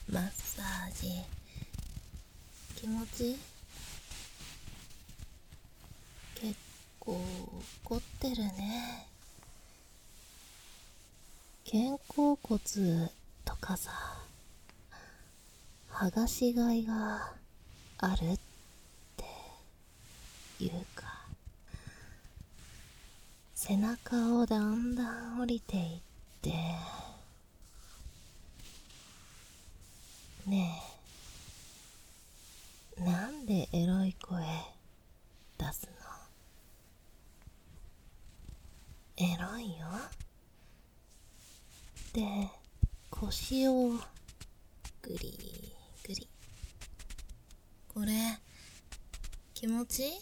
マッサージ気持ち結構凝ってるね。肩甲骨とかさ、剥がしがいがあるっていうか、背中をだんだん降りていってねえ、なんでエロい声出すの？エロいよ。で、腰をグリグリ。これ気持ちいい？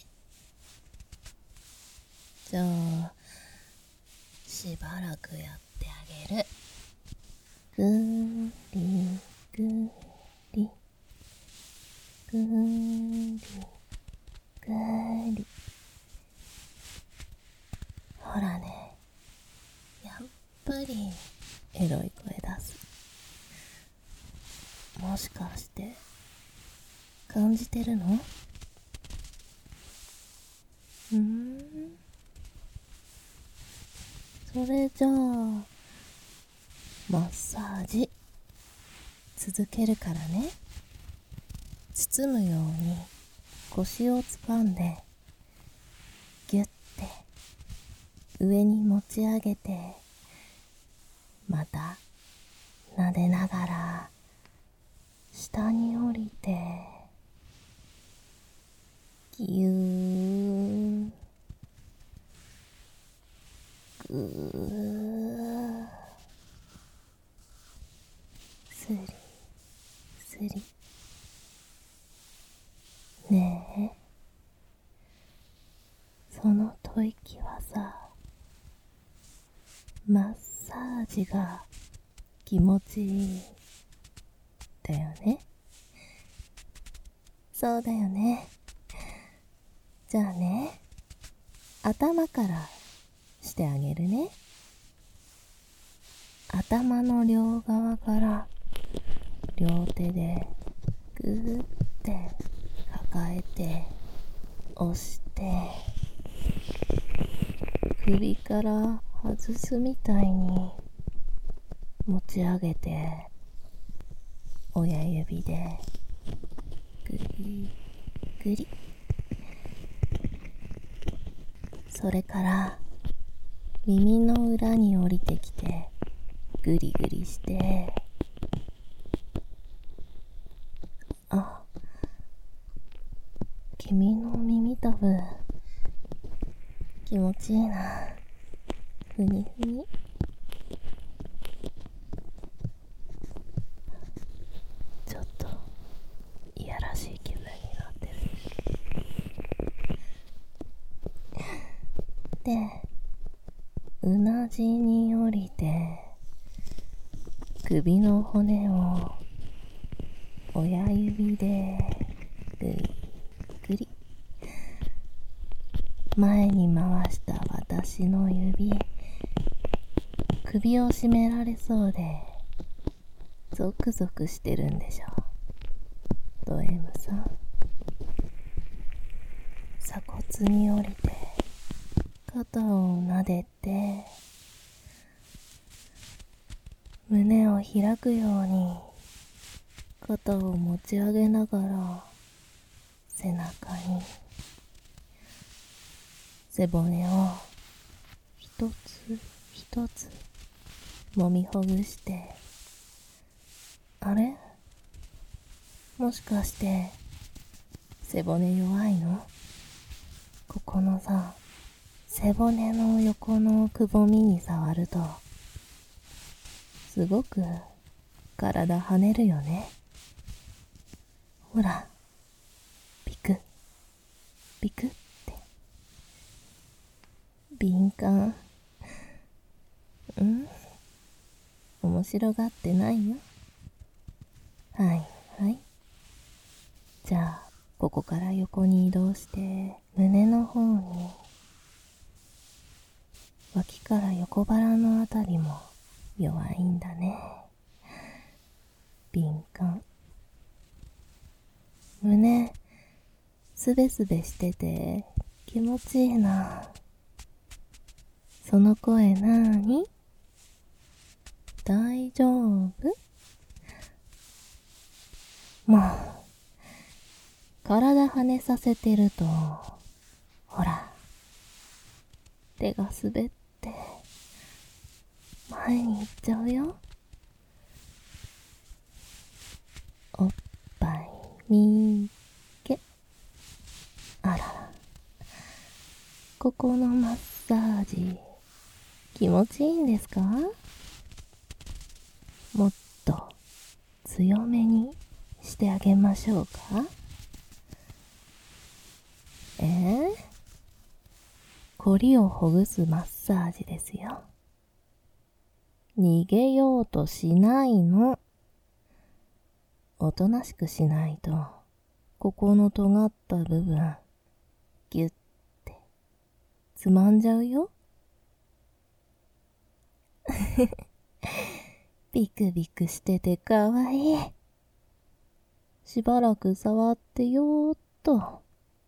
じゃあしばらくやってあげる。グリグリグリグリ。ほらね、やっぱりエロい声出す。もしかして感じてるの？それじゃあマッサージ続けるからね。包むように腰をつかんでギュッて上に持ち上げて、また撫でながら下に降りてギューグースリスリ。ねえ、その吐息はさ、マッサージが気持ちいいだよね。そうだよね。じゃあね、頭からしてあげるね。頭の両側から両手でグーって抱えて押して首から外すみたいに持ち上げて、親指でグリグリ。それから耳の裏に降りてきてグリグリして、あ、君の耳たぶ気持ちいいな。ふにふに。ちょっといやらしい気分になってる。で、うなじに降りて首の骨を親指でグリグリ。前に回した私の指、首を絞められそうでゾクゾクしてるんでしょ。ド M さん、鎖骨に降りて肩を撫でて、胸を開くように肩を持ち上げながら背中に背骨を一つ一つ揉みほぐして、あれ？もしかして背骨弱いの？ここのさ、背骨の横のくぼみに触るとすごく体跳ねるよね。ほら、ピクピクって。敏感。面白がってないよ。はいはい。じゃあここから横に移動して胸の方に、脇から横腹のあたりも弱いんだね。 敏感。胸すべすべしてて気持ちいいな。その声なーに？大丈夫？もう体跳ねさせてるとほら手が滑って前に行っちゃうよ。おっぱいみーけ。あらら、ここのマッサージ気持ちいいんですか？もっと強めにしてあげましょうか？こりをほぐすマッサージですよ。逃げようとしないの。おとなしくしないと、ここの尖った部分、ぎゅってつまんじゃうよ。ビクビクしててかわいい。しばらく触ってよーっと。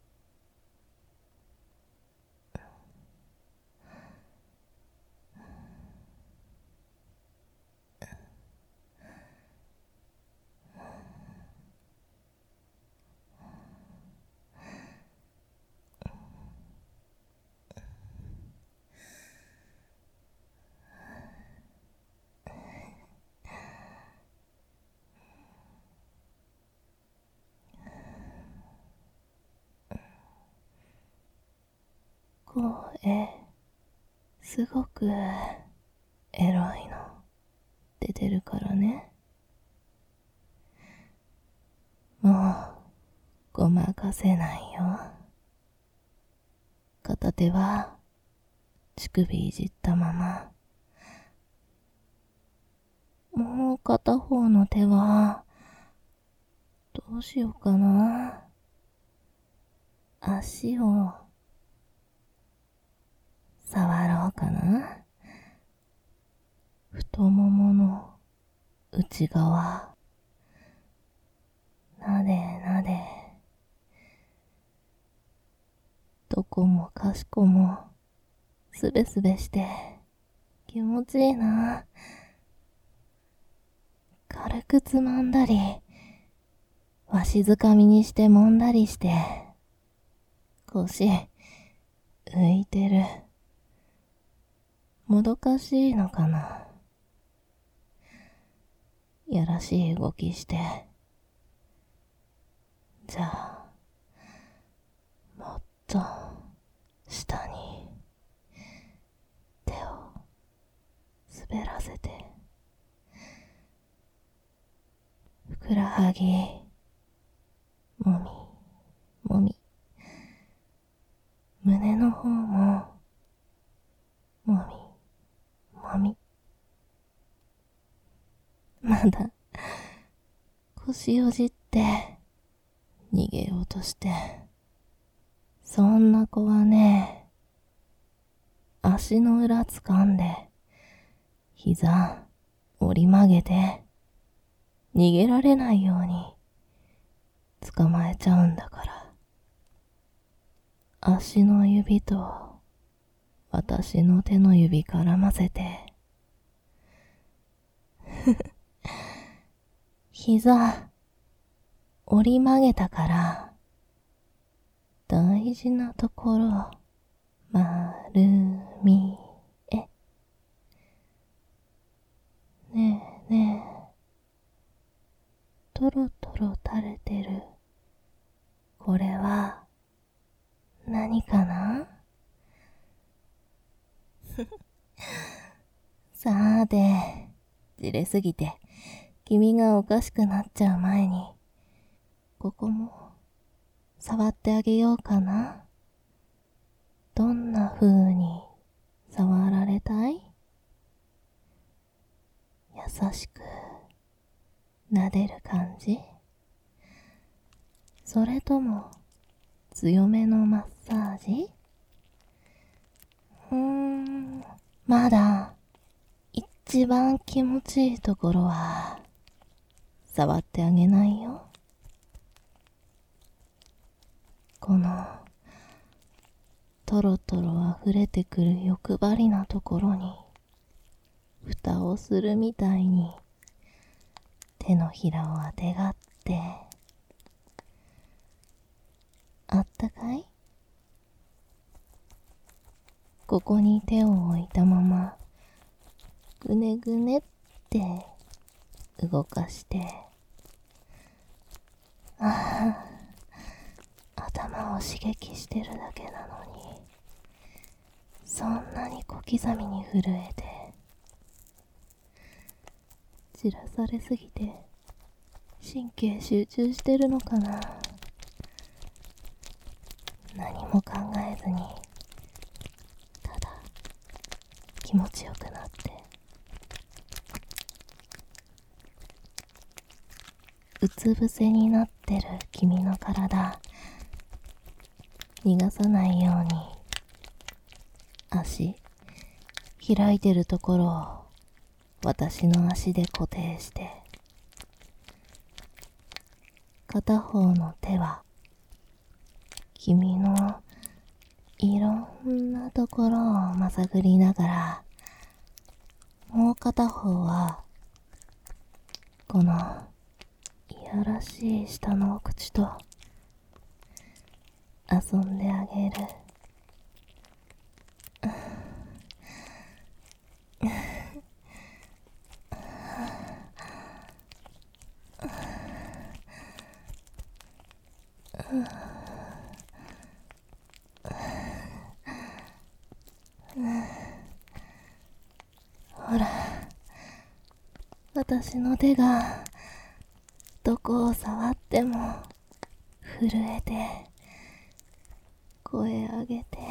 声、すごくエロいの出てるからね。もうごまかせないよ。片手は乳首いじったまま、もう片方の手はどうしようかな。足を触ろうかな。太ももの内側、なでなで、どこもかしこもすべすべして気持ちいいな。軽くつまんだり、わしづかみにして揉んだりして、腰浮いてる。もどかしいのかな。やらしい動きして、じゃあもっと下に手を滑らせて、ふくらはぎもみもみ、胸の方ももみもみ。まだ腰をじって逃げようとして、そんな子はね、足の裏掴んで膝折り曲げて逃げられないように捕まえちゃうんだから。足の指と私の手の指絡ませて膝折り曲げたから大事なところ丸みえ。ねえねえ、トロトロ垂れてるこれは何かな？さーて、じれすぎて君がおかしくなっちゃう前に、ここも触ってあげようかな。どんな風に触られたい？優しく撫でる感じ？それとも強めのマッサージ？まだ一番気持ちいいところは触ってあげないよ。このトロトロ溢れてくる欲張りなところに蓋をするみたいに手のひらをあてがって、あったかい？ここに手を置いたままぐねぐねって動かして、頭を刺激してるだけなのにそんなに小刻みに震えて、散らされすぎて神経集中してるのかな。何も考えずにただ気持ちよくなって、うつ伏せになってる君の体逃がさないように足開いてるところを私の足で固定して、片方の手は君のいろんなところをまさぐりながら、もう片方はこのいやらしい下のお口と遊んであげる。ほら、私の手がどこを触っても震えて、声上げて、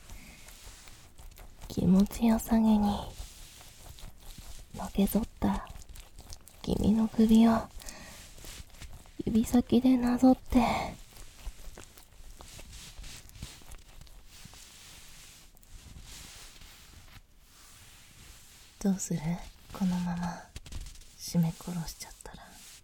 気持ちよさげにのけぞった君の首を指先でなぞって、どうする？このまま絞め殺しちゃったら。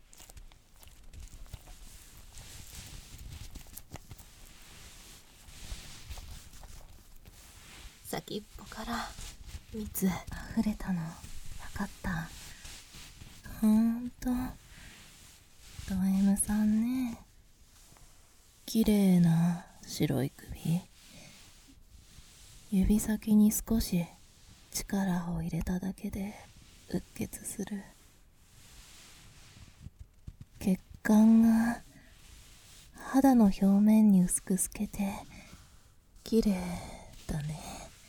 先っぽから蜜溢れたの分かった？ほんとド M さんね。綺麗な白い首、指先に少し力を入れただけでうっ血する。血管が肌の表面に薄く透けて綺麗だね。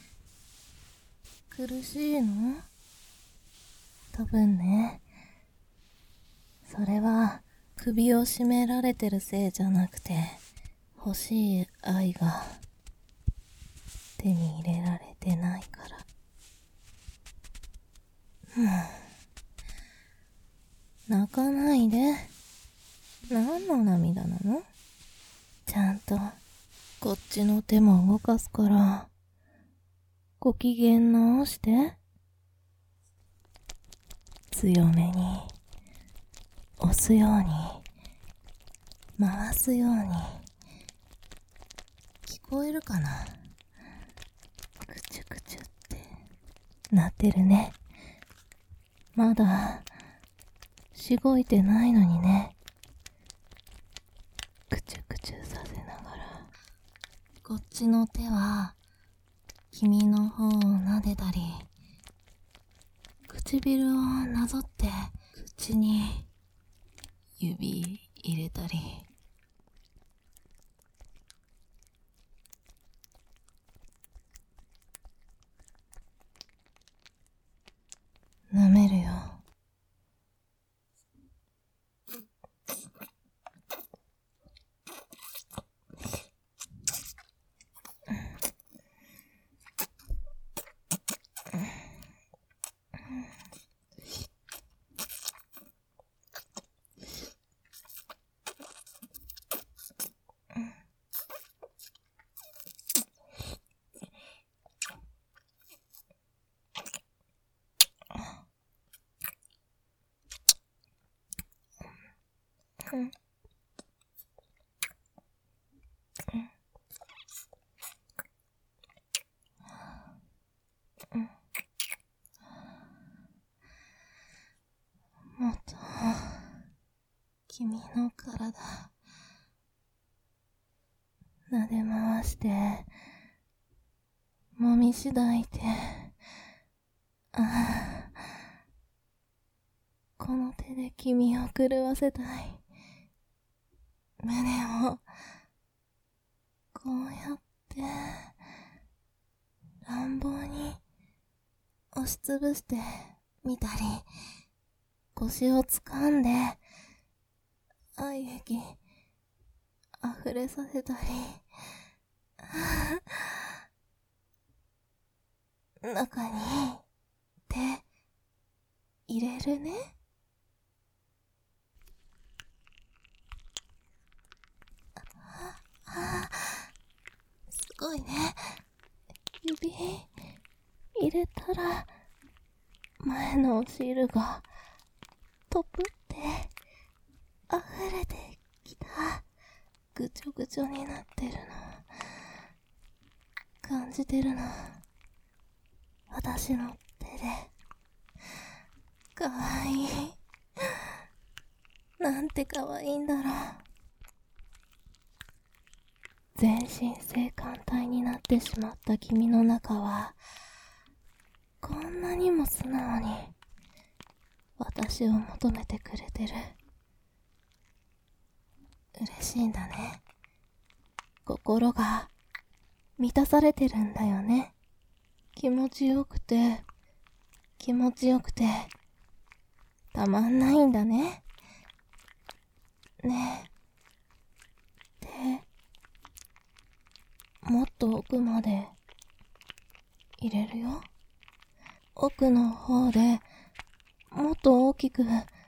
苦しいの？多分ね。それは首を絞められてるせいじゃなくて、欲しい愛が手に入れられてないから。泣かないで。何の涙なの？ちゃんとこっちの手も動かすから、ご機嫌直して。強めに押すように回すように。聞こえるかな？くちゅくちゅってなってるね。まだしごいてないのにね。くちゅくちゅさせながら、こっちの手は君の方を撫でたり、唇をなぞって口に指入れたり。舐めるよ。 うんもっと君の体撫で回して揉みしだいて、この手で君を狂わせたい。胸をこうやって乱暴に押しつぶしてみたり、腰を掴んで愛液溢れさせたり、中に手入れるね。すごいね。指入れたら前のお汁がトプって溢れてきた。ぐちょぐちょになってるの感じてるの。私の手で。かわいい。なんてかわいいんだろう。全身性感帯になってしまった君の中はこんなにも素直に私を求めてくれてる。嬉しいんだね。心が満たされてるんだよね。気持ちよくてたまんないんだね。ねえ、もっと奥まで入れるよ。奥の方でもっと大きく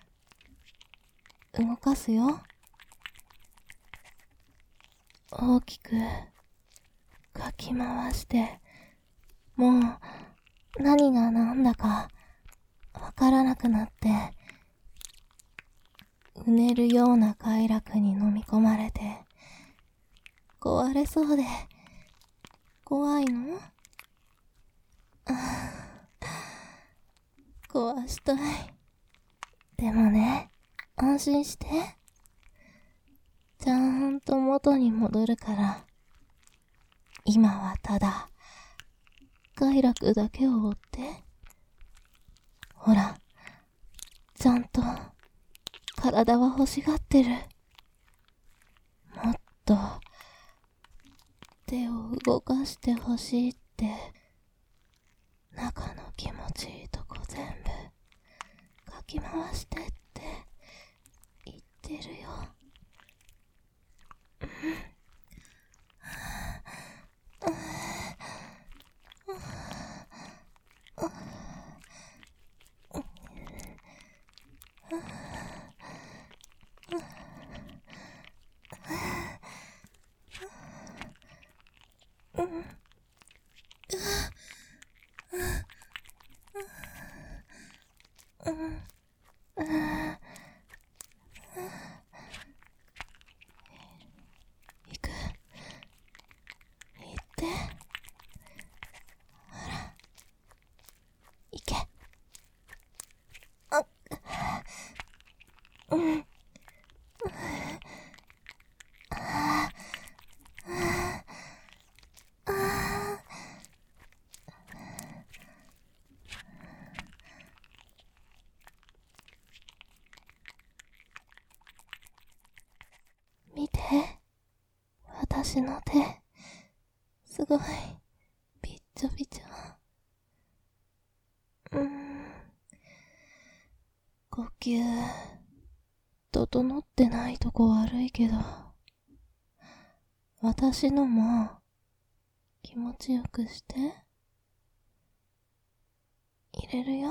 動かすよ。大きくかき回して、もう何が何だかわからなくなって、うねるような快楽に飲み込まれて、壊れそうで怖いの？壊したい。でもね、安心して。ちゃんと元に戻るから。今はただ快楽だけを追って。ほら、ちゃんと体は欲しがってる。もっと手を動かしてほしいって、中の気持ちいいとこ全部かき回してって言ってるよ。行く。行って。ほら。行け。見て。私の手。すごい。びっちょびちょ。呼吸、整ってないとこ悪いけど、私のも気持ちよくして。入れるよ。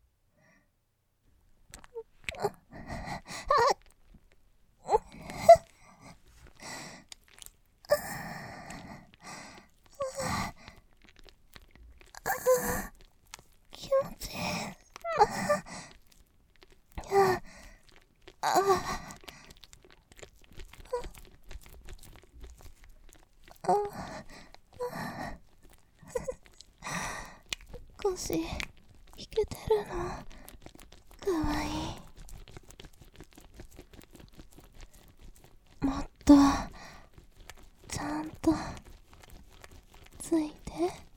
気持ちいい。 し弾けてるの。かわいい。もっとちゃんとついて。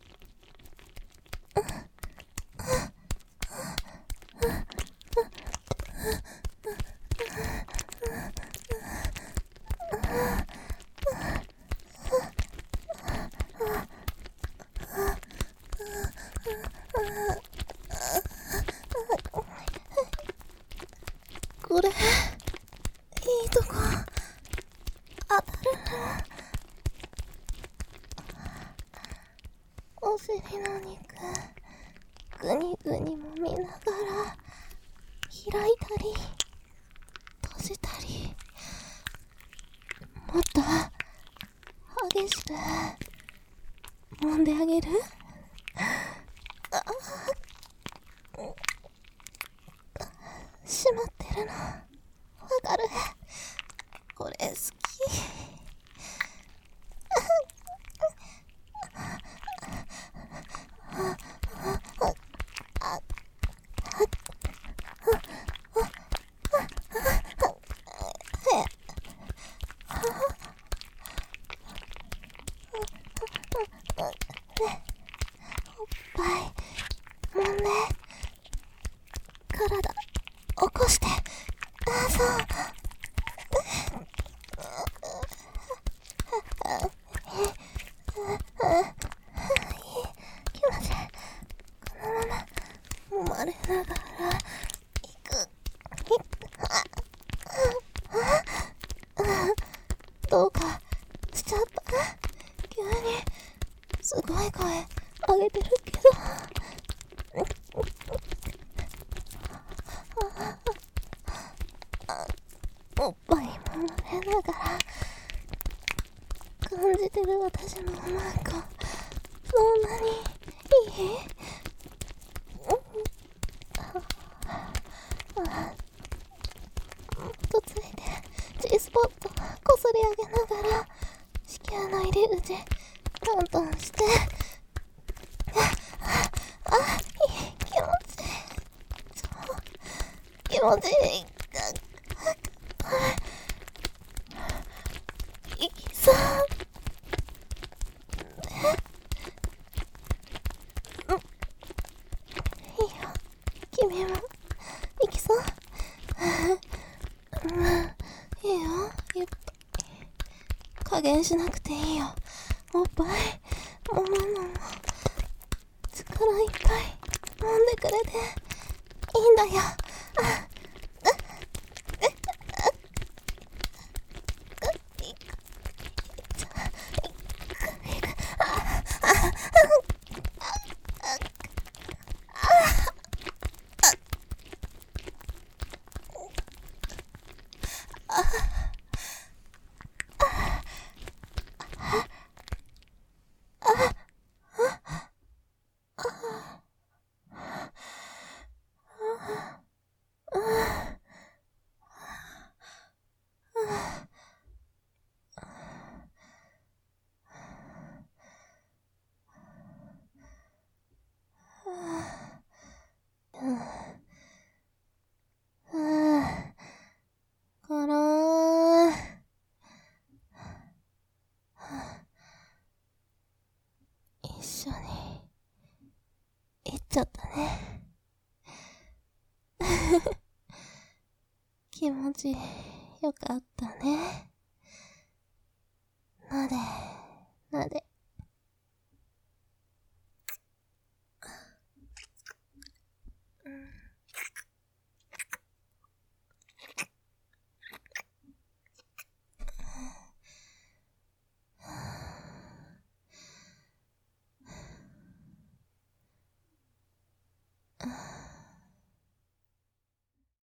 これいいとこ当たるの。お尻の肉ぐにぐにもみながら開いたり閉じたり、もっと激しく揉んであげる。閉まってるのわかる。これ好き。おっぱい揉んで、体起こして。そう。気持ちいい。このまま揉まれながらいく。どうかしちゃった。急にすごい声上げてるけど。おっぱい揉まれながら感じてる私のおまんこ、そんなにいい？もっとついて G スポットこすり上げながら子宮の入り口トントンして、いい、気持ちいい。気持ちいい。いきそう。いいよ、君もいきそう。いいよ、ゆっくり加減しなくていいよ。おっぱい揉むのも力いっぱい揉んでくれていいんだよ。から一緒に行っちゃったね。気持ちよかったね。なでなで。